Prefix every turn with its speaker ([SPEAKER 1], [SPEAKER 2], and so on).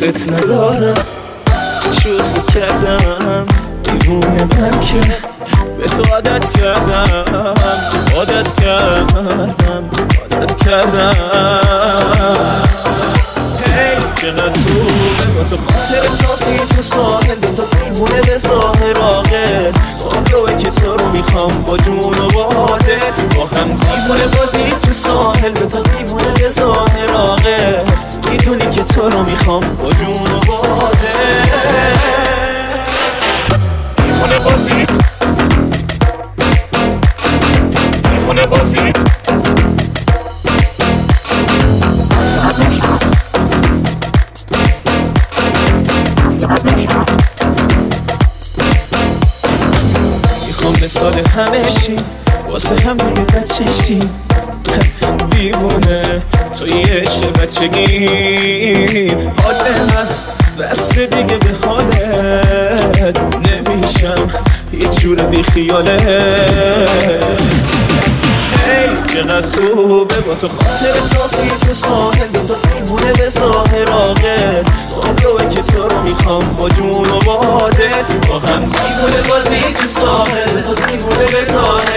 [SPEAKER 1] دوست ندارم، شوخی کردم دیوونه من که به تو عادت کردم، عادت کردم، عادت کردم. چقدر خوبه با تو خاطر سازی تو ساحل، دو تا دیوونه به ظاهر عاقل، تابلوه که تو رو میخوام با جون و با دل، با هم دیوونه بازی تو ساحل، دو تا دیوونه به ظاهر عاقل، میدونی که تو رو میخوام با جون و با دل. دیوونه بازی، دیوونه بازی، مثال همه شیم واسه هم دیگه بچه شیم، دیوونه توی عشق بچگی، حال من بسته دیگه به حالت نمیشم هیچ جور بی خیالت. چقدر خوبه با تو خاطر سازی تو ساحل، دو تا دیوونه به ظاهر عاقل، تابلوه که تو رو میخوام با جون و با دل، با هم دیوونه بازی تو ساحل، دو تا دیوونه به ظاهر